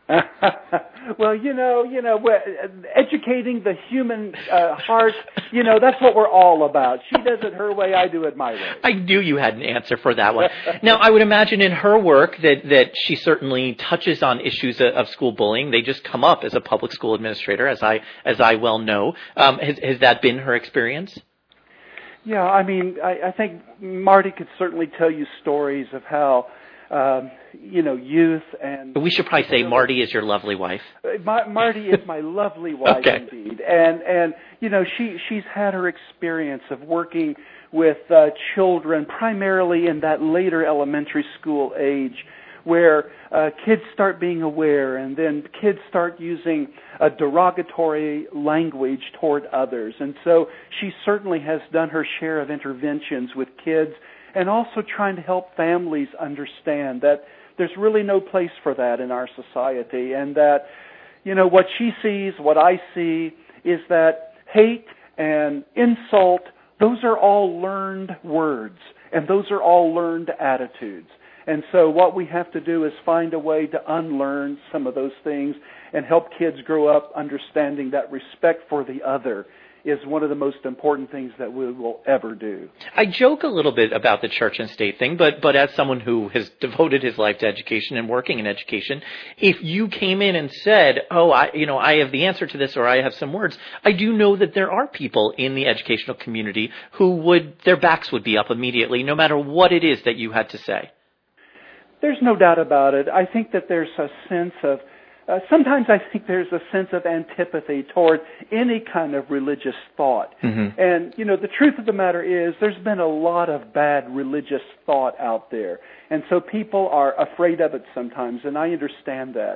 Well, you know, you know, educating the human uh, heart, you know, that's what we're all about. She does it her way, I do it my way. I knew you had an answer for that one. Now, I would imagine in her work that, that she certainly touches on issues of, of school bullying. They just come up as a public school administrator, as I as I well know. Um, has, has that been her experience? Yeah, I mean, I, I think Marty could certainly tell you stories of how Um, you know, youth and... We should probably say Marty is your lovely wife. My, Marty is my lovely wife, okay. Indeed. And, and you know, she she's had her experience of working with uh, children, primarily in that later elementary school age, where uh, kids start being aware and then kids start using a derogatory language toward others. And so she certainly has done her share of interventions with kids, and also trying to help families understand that there's really no place for that in our society, and that, you know, what she sees, what I see, is that hate and insult, those are all learned words, and those are all learned attitudes. And so what we have to do is find a way to unlearn some of those things and help kids grow up understanding that respect for the other is one of the most important things that we will ever do. I joke a little bit about the church and state thing, but but as someone who has devoted his life to education and working in education, if you came in and said, oh, I you know, I have the answer to this, or I have some words, I do know that there are people in the educational community who would, their backs would be up immediately, no matter what it is that you had to say. There's no doubt about it. I think that there's a sense of Uh, sometimes I think there's a sense of antipathy toward any kind of religious thought. Mm-hmm. And, you know, the truth of the matter is there's been a lot of bad religious thought out there. And so people are afraid of it sometimes, and I understand that.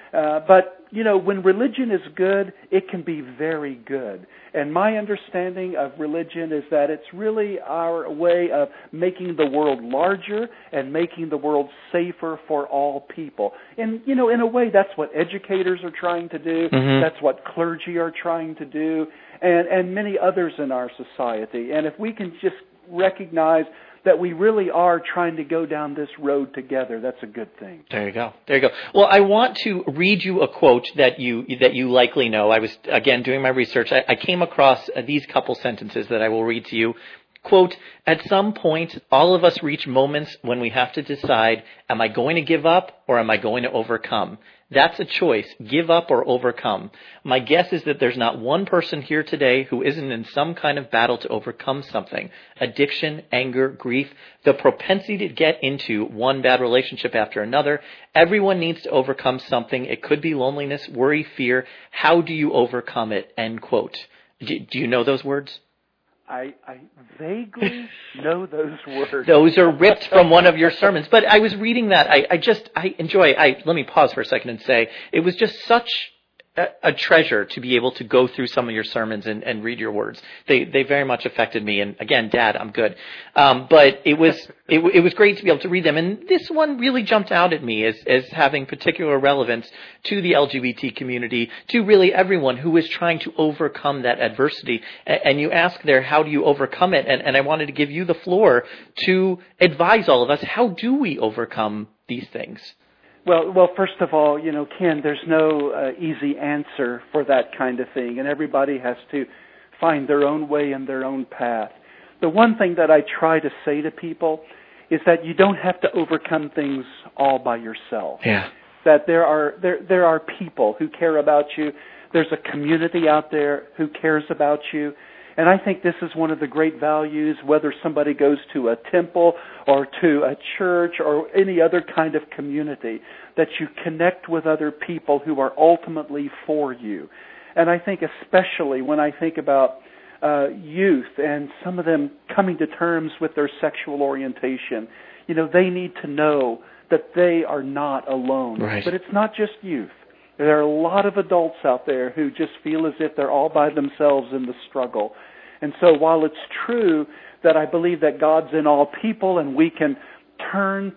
Uh, but, you know, when religion is good, it can be very good. And my understanding of religion is that it's really our way of making the world larger and making the world safer for all people. And, you know, in a way, that's what educators are trying to do. Mm-hmm. That's what clergy are trying to do, and, and many others in our society. And if we can just recognize that we really are trying to go down this road together, that's a good thing. There you go. There you go. Well, I want to read you a quote that you that you likely know. I was, again, doing my research. I, I came across these couple sentences that I will read to you. Quote, "At some point, all of us reach moments when we have to decide, am I going to give up or am I going to overcome? That's a choice, give up or overcome. My guess is that there's not one person here today who isn't in some kind of battle to overcome something. Addiction, anger, grief, the propensity to get into one bad relationship after another. Everyone needs to overcome something. It could be loneliness, worry, fear. How do you overcome it?" End quote. Do, do you know those words? I, I vaguely know those words. Those are ripped from one of your sermons. But I was reading that. I, I just, I enjoy, I, let me pause for a second and say, it was just such a, a treasure to be able to go through some of your sermons and, and read your words. They, they very much affected me. And again, Dad, I'm good. Um, but it was, it, it was great to be able to read them. And this one really jumped out at me as, as having particular relevance to the L G B T community, to really everyone who is trying to overcome that adversity. And, and you ask there, how do you overcome it? And, and I wanted to give you the floor to advise all of us, how do we overcome these things? Well, well, first of all, you know, Ken, there's no uh, easy answer for that kind of thing, and everybody has to find their own way and their own path. The one thing that I try to say to people is that you don't have to overcome things all by yourself. Yeah. That there are there there are people who care about you. There's a community out there who cares about you. And I think this is one of the great values, whether somebody goes to a temple or to a church or any other kind of community, that you connect with other people who are ultimately for you. And I think especially when I think about uh, youth and some of them coming to terms with their sexual orientation, you know, they need to know that they are not alone. Right. But it's not just youth. There are a lot of adults out there who just feel as if they're all by themselves in the struggle. And so while it's true that I believe that God's in all people and we can turn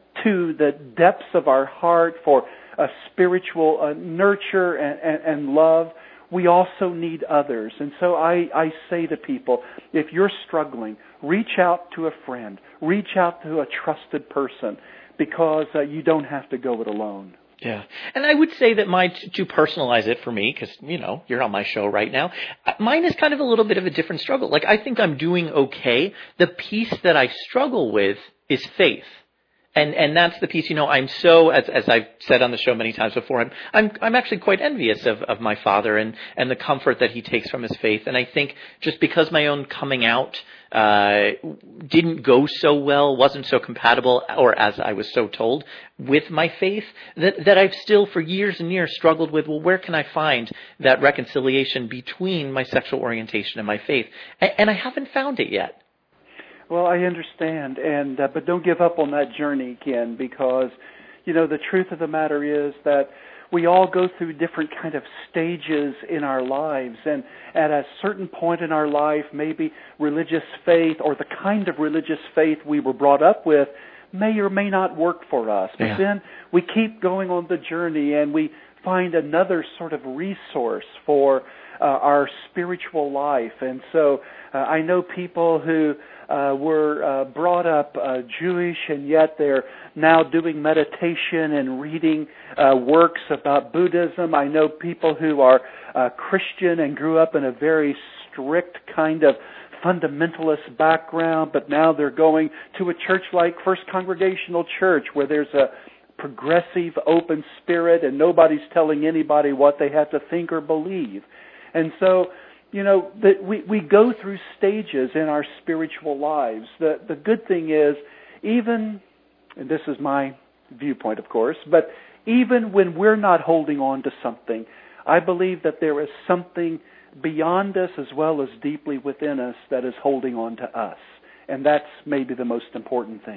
to the depths of our heart for a spiritual uh, nurture and, and, and love, we also need others. And so I, I say to people, if you're struggling, reach out to a friend, reach out to a trusted person, because uh, you don't have to go it alone. Yeah. And I would say that my, to personalize it for me, because, you know, you're on my show right now, mine is kind of a little bit of a different struggle. Like, I think I'm doing okay. The piece that I struggle with is faith. And, and that's the piece, you know, I'm so, as, as I've said on the show many times before, I'm, I'm, I'm actually quite envious of, of my father and, and the comfort that he takes from his faith. And I think just because my own coming out, uh, didn't go so well, wasn't so compatible, or as I was so told, with my faith, that, that I've still for years and years struggled with, well, where can I find that reconciliation between my sexual orientation and my faith? And, and I haven't found it yet. Well, I understand, and uh, but don't give up on that journey, Ken, because, you know, the truth of the matter is that we all go through different kind of stages in our lives, and at a certain point in our life, maybe religious faith or the kind of religious faith we were brought up with may or may not work for us. But yeah. then we keep going on the journey, and we find another sort of resource for uh, our spiritual life. And so uh, I know people who Uh, were uh, brought up uh, Jewish, and yet they're now doing meditation and reading uh, works about Buddhism. I know people who are uh, Christian and grew up in a very strict kind of fundamentalist background, but now they're going to a church like First Congregational Church, where there's a progressive, open spirit, and nobody's telling anybody what they have to think or believe. And so, you know, that we, we go through stages in our spiritual lives. The the good thing is, even, and this is my viewpoint, of course, but even when we're not holding on to something, I believe that there is something beyond us as well as deeply within us that is holding on to us. And that's maybe the most important thing.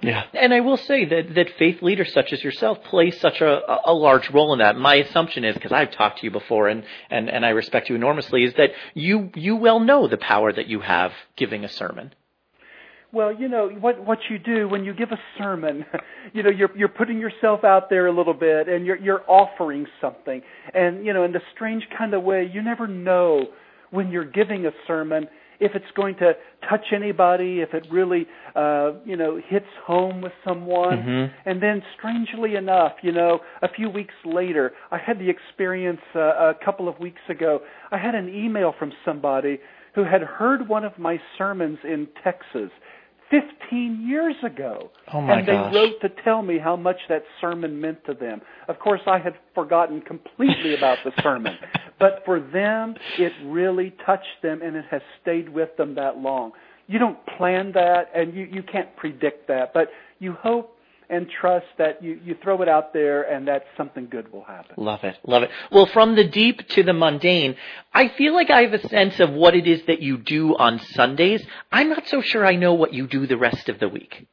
Yeah. And I will say that, that faith leaders such as yourself play such a, a large role in that. My assumption is, because I've talked to you before and, and, and I respect you enormously, is that you, you well know the power that you have giving a sermon. Well, you know, what what you do when you give a sermon, you know, you're you're putting yourself out there a little bit and you're you're offering something. And, you know, in a strange kind of way, you never know when you're giving a sermon if it's going to touch anybody, if it really, uh, you know, hits home with someone. Mm-hmm. And then, strangely enough, you know, a few weeks later, I had the experience uh, a couple of weeks ago. I had an email from somebody who had heard one of my sermons in Texas fifteen years ago. Oh my and they gosh. wrote to tell me how much that sermon meant to them. Of course, I had forgotten completely about the sermon. But for them, it really touched them, and it has stayed with them that long. You don't plan that, and you, you can't predict that, but you hope and trust that you, you throw it out there and that something good will happen. Love it. Love it. Well, from the deep to the mundane, I feel like I have a sense of what it is that you do on Sundays. I'm not so sure I know what you do the rest of the week.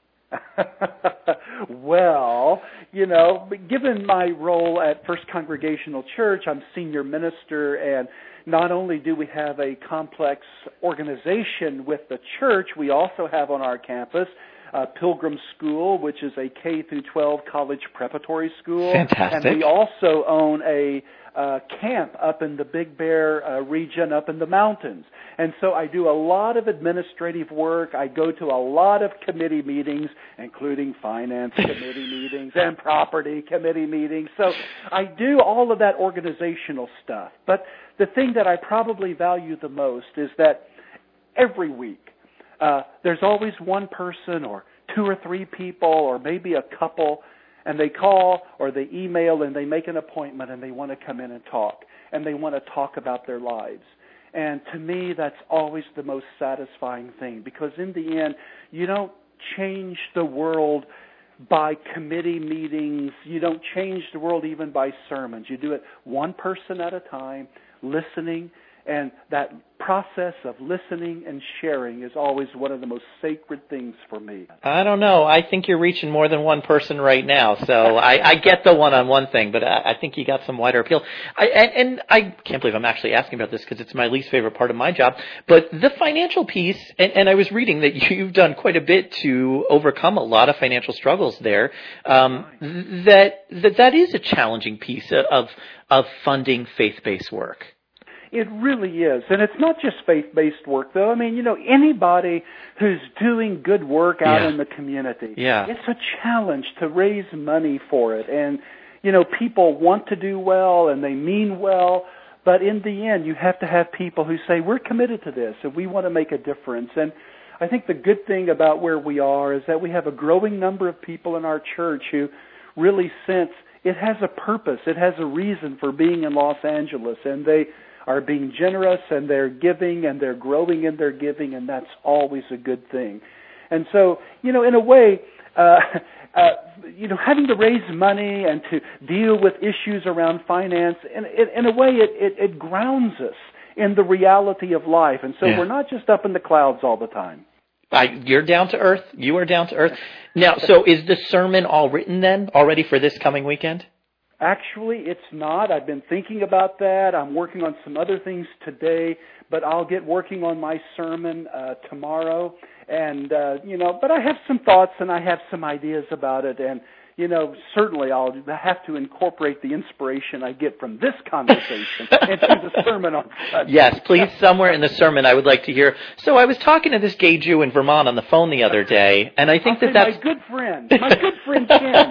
Well, you know, given my role at First Congregational Church, I'm senior minister, and not only do we have a complex organization with the church, we also have on our campus Uh, Pilgrim School, which is a K through twelve college preparatory school. Fantastic. And we also own a uh, camp up in the Big Bear uh, region up in the mountains. And so I do a lot of administrative work. I go to a lot of committee meetings, including finance committee meetings and property committee meetings. So I do all of that organizational stuff. But the thing that I probably value the most is that every week, Uh, there's always one person or two or three people or maybe a couple, and they call or they email and they make an appointment and they want to come in and talk, and they want to talk about their lives. And to me, that's always the most satisfying thing, because in the end, you don't change the world by committee meetings. You don't change the world even by sermons. You do it one person at a time, listening. And that process of listening and sharing is always one of the most sacred things for me. I don't know. I think you're reaching more than one person right now. So I, I get the one-on-one thing, but I, I think you got some wider appeal. I, and, and I can't believe I'm actually asking about this because it's my least favorite part of my job. But the financial piece, and, and I was reading that you've done quite a bit to overcome a lot of financial struggles there. Um, that, that that is a challenging piece of of funding faith-based work. It really is. And it's not just faith-based work, though. I mean, you know, anybody who's doing good work out yeah. in the community, yeah. it's a challenge to raise money for it. And, you know, people want to do well and they mean well, but in the end, you have to have people who say, we're committed to this and we want to make a difference. And I think the good thing about where we are is that we have a growing number of people in our church who really sense it has a purpose, it has a reason for being in Los Angeles, and they are being generous and they're giving and they're growing in their giving, and that's always a good thing. And so, you know, in a way, uh, uh, you know, having to raise money and to deal with issues around finance, in, in, in a way, it, it, it grounds us in the reality of life. And so yeah. we're not just up in the clouds all the time. I, you're down to earth. You are down to earth. Now, so is the sermon all written then, already for this coming weekend? Actually, it's not. I've been thinking about that. I'm working on some other things today, but I'll get working on my sermon uh, tomorrow. And, uh, you know, but I have some thoughts and I have some ideas about it. And, you know, certainly I'll have to incorporate the inspiration I get from this conversation into the sermon on Sunday. Yes, please, somewhere in the sermon I would like to hear. So I was talking to this gay Jew in Vermont on the phone the other day, and I think I'll that that's... my good friend, my good friend Ken.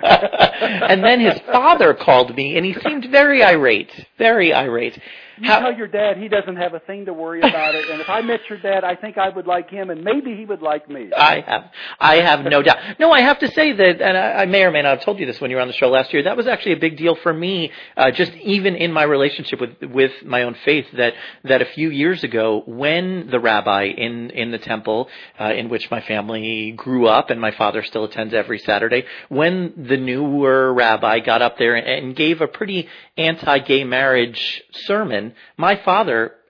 And then his father called me, and he seemed very irate, very irate. You How, tell your dad he doesn't have a thing to worry about it, and if I met your dad, I think I would like him, and maybe he would like me. I have, I have no doubt. No, I have to say that, and I, I may or may not have told you this when you were on the show last year, that was actually a big deal for me, uh, just even in my relationship with, with my own faith, that, that a few years ago, when the rabbi in, in the temple, uh, in which my family grew up, and my father still attends every Saturday, when the newer rabbi got up there and, and gave a pretty anti-gay marriage sermon, my father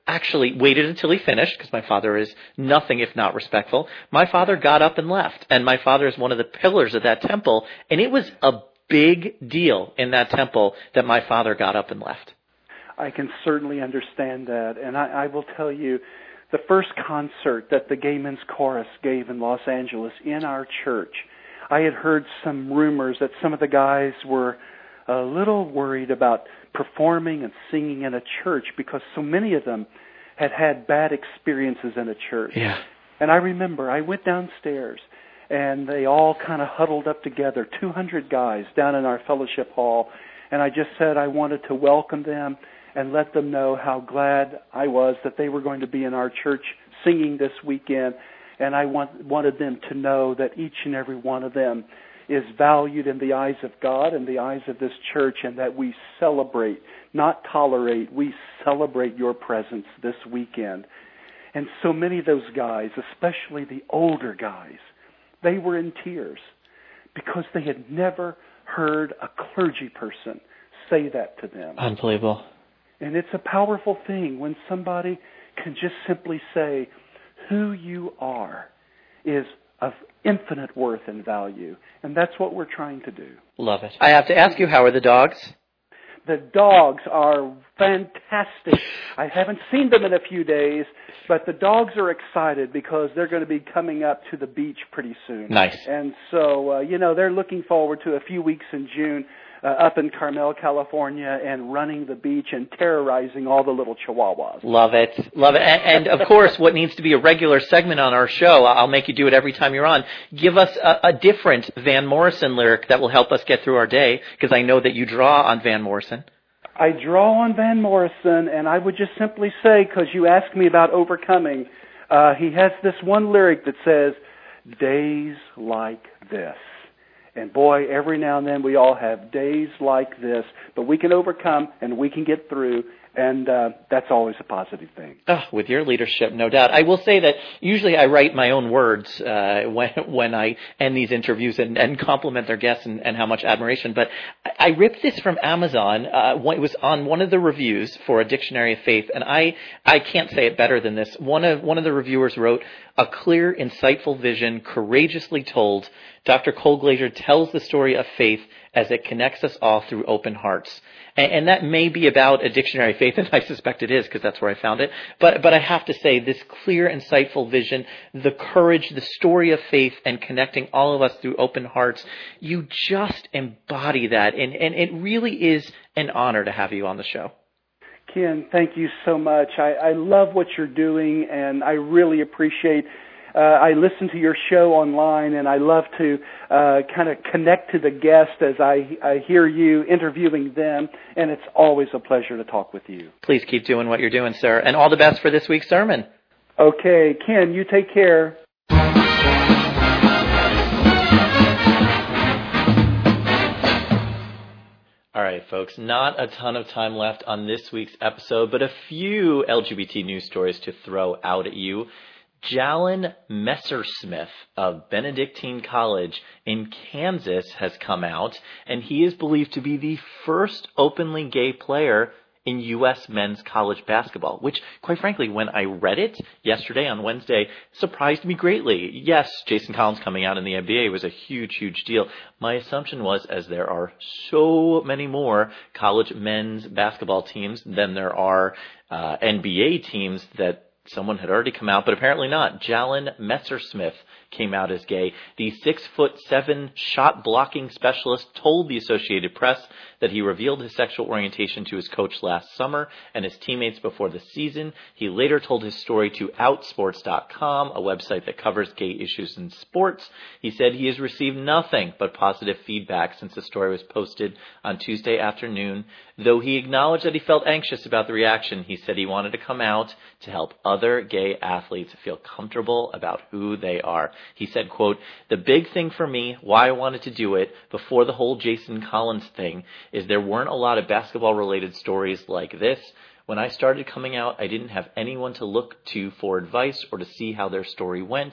actually waited until he finished, because my father is nothing if not respectful. My father got up and left, and my father is one of the pillars of that temple, and it was a big deal in that temple that my father got up and left. I can certainly understand that, and I, I will tell you, the first concert that the Gay Men's Chorus gave in Los Angeles in our church, I had heard some rumors that some of the guys were a little worried about performing and singing in a church because so many of them had had bad experiences in a church. Yeah. And I remember I went downstairs, and they all kind of huddled up together, two hundred guys down in our fellowship hall, and I just said I wanted to welcome them and let them know how glad I was that they were going to be in our church singing this weekend. And I want, wanted them to know that each and every one of them is valued in the eyes of God and the eyes of this church, and that we celebrate, not tolerate, we celebrate your presence this weekend. And so many of those guys, especially the older guys, they were in tears because they had never heard a clergy person say that to them. Unbelievable. And it's a powerful thing when somebody can just simply say, who you are is of infinite worth and value. And that's what we're trying to do. Love it. I have to ask you, how are the dogs? The dogs are fantastic. I haven't seen them in a few days, but the dogs are excited because they're going to be coming up to the beach pretty soon. Nice. And so, uh, you know, they're looking forward to a few weeks in June uh, up in Carmel, California, and running the beach and terrorizing all the little chihuahuas. Love it. Love it. And, and of course, what needs to be a regular segment on our show, I'll make you do it every time you're on, give us a, a different Van Morrison lyric that will help us get through our day, because I know that you draw on Van Morrison. I draw on Van Morrison, and I would just simply say, because you asked me about overcoming, uh, he has this one lyric that says, days like this. And boy, every now and then we all have days like this, but we can overcome and we can get through, and uh, that's always a positive thing. Oh, with your leadership, no doubt. I will say that usually I write my own words uh, when when I end these interviews and, and compliment their guests and, and how much admiration. But I, I ripped this from Amazon. Uh, it was on one of the reviews for A Dictionary of Faith, and I I can't say it better than this. One of one of the reviewers wrote, "A clear, insightful vision, courageously told. Doctor Cole Glazier tells the story of faith as it connects us all through open hearts." And, and that may be about A Dictionary of Faith, and I suspect it is because that's where I found it. But but I have to say, this clear, insightful vision, the courage, the story of faith, and connecting all of us through open hearts, you just embody that. And, and it really is an honor to have you on the show. Ken, thank you so much. I, I love what you're doing, and I really appreciate Uh, I listen to your show online, and I love to uh, kind of connect to the guest as I, I hear you interviewing them, and it's always a pleasure to talk with you. Please keep doing what you're doing, sir, and all the best for this week's sermon. Okay, Ken, you take care. All right, folks, not a ton of time left on this week's episode, but a few L G B T news stories to throw out at you. Jalen Messersmith of Benedictine College in Kansas has come out, and he is believed to be the first openly gay player in U S men's college basketball, which, quite frankly, when I read it yesterday on Wednesday, surprised me greatly. Yes, Jason Collins coming out in the N B A was a huge, huge deal. My assumption was, as there are so many more college men's basketball teams than there are uh, N B A teams, that someone had already come out, but apparently not. Jalen Messersmith came out as gay. The six foot seven shot blocking specialist told the Associated Press that he revealed his sexual orientation to his coach last summer and his teammates before the season. He later told his story to outsports dot com, a website that covers gay issues in sports. He said he has received nothing but positive feedback since the story was posted on Tuesday afternoon. Though he acknowledged that he felt anxious about the reaction, he said he wanted to come out to help other gay athletes feel comfortable about who they are. He said, quote, "The big thing for me, why I wanted to do it before the whole Jason Collins thing, is there weren't a lot of basketball-related stories like this. When I started coming out, I didn't have anyone to look to for advice or to see how their story went.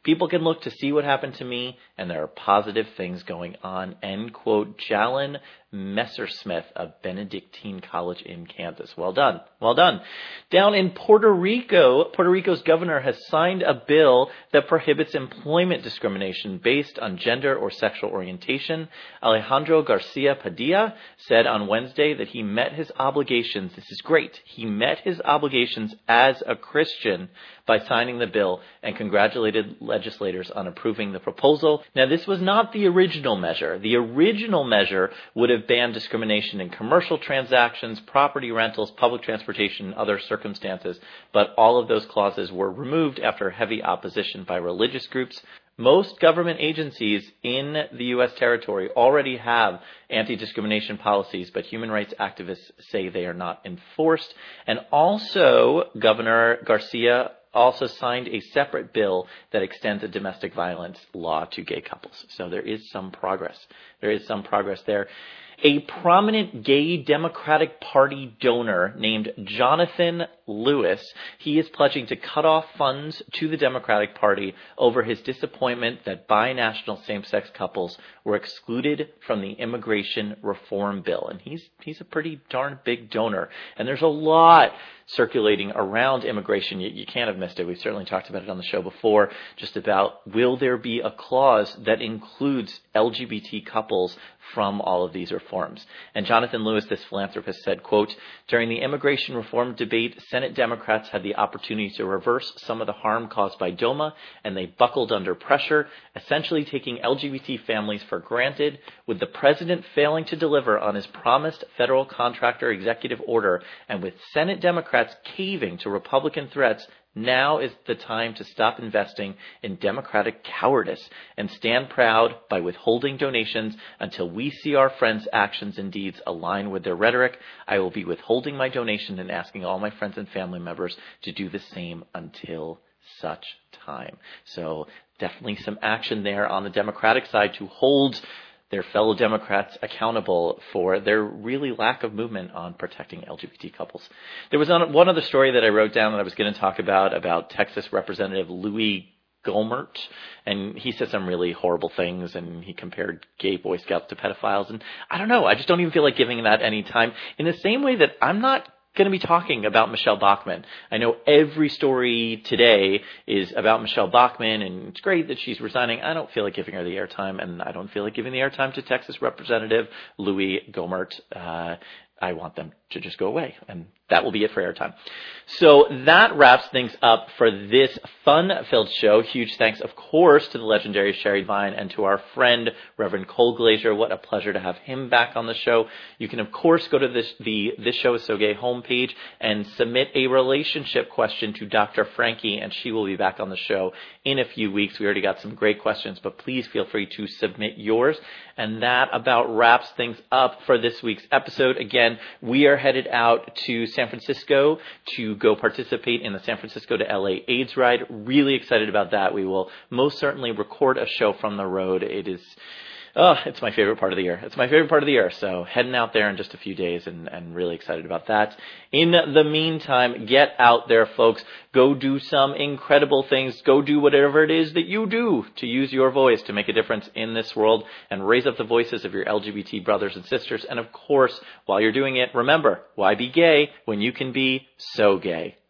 People can look to see what happened to me, and there are positive things going on, end quote. Jalen Messersmith of Benedictine College in Kansas. Well done. Well done. Down in Puerto Rico, Puerto Rico's governor has signed a bill that prohibits employment discrimination based on gender or sexual orientation. Alejandro Garcia Padilla said on Wednesday that he met his obligations. This is great. He met his obligations as a Christian by signing the bill and congratulated legislators on approving the proposal. Now, this was not the original measure. The original measure would have banned discrimination in commercial transactions, property rentals, public transportation, and other circumstances, but all of those clauses were removed after heavy opposition by religious groups. Most government agencies in the U S territory already have anti-discrimination policies, but human rights activists say they are not enforced. And also, Governor Garcia also signed a separate bill that extends a domestic violence law to gay couples. So there is some progress. There is some progress there. A prominent gay Democratic Party donor named Jonathan Lewis, he is pledging to cut off funds to the Democratic Party over his disappointment that binational same-sex couples were excluded from the immigration reform bill. And he's he's a pretty darn big donor. And there's a lot circulating around immigration. You, you can't have missed it. We've certainly talked about it on the show before, just about will there be a clause that includes L G B T couples from all of these reforms. And Jonathan Lewis, this philanthropist, said, quote, during the immigration reform debate, Senate Democrats had the opportunity to reverse some of the harm caused by DOMA, and they buckled under pressure, essentially taking L G B T families for granted. With the president failing to deliver on his promised federal contractor executive order, and with Senate Democrats caving to Republican threats, now is the time to stop investing in Democratic cowardice and stand proud by withholding donations until we see our friends' actions and deeds align with their rhetoric. I will be withholding my donation and asking all my friends and family members to do the same until such time. So definitely some action there on the Democratic side to hold their fellow Democrats accountable for their really lack of movement on protecting L G B T couples. There was one other story that I wrote down that I was going to talk about, about Texas Representative Louis Gohmert, and he said some really horrible things, and he compared gay Boy Scouts to pedophiles, and I don't know, I just don't even feel like giving that any time, in the same way that I'm not going to be talking about Michelle Bachmann. I know every story today is about Michelle Bachmann, and it's great that she's resigning. I don't feel like giving her the airtime, and I don't feel like giving the airtime to Texas Representative Louis Gohmert. Uh, I want them to just go away, and that will be it for airtime. So that wraps things up for this fun-filled show. Huge thanks, of course, to the legendary Sherry Vine and to our friend, Reverend Cole Glazier. What a pleasure to have him back on the show. You can, of course, go to this, the This Show Is So Gay homepage and submit a relationship question to Doctor Frankie, and she will be back on the show in a few weeks. We already got some great questions, but please feel free to submit yours. And that about wraps things up for this week's episode. Again, we are headed out to San Francisco to go participate in the San Francisco to L A AIDS Ride. Really excited about that. We will most certainly record a show from the road. It is, oh, it's my favorite part of the year. It's my favorite part of the year. So heading out there in just a few days, and, and really excited about that. In the meantime, get out there, folks. Go do some incredible things. Go do whatever it is that you do to use your voice to make a difference in this world and raise up the voices of your L G B T brothers and sisters. And of course, while you're doing it, remember, why be gay when you can be so gay?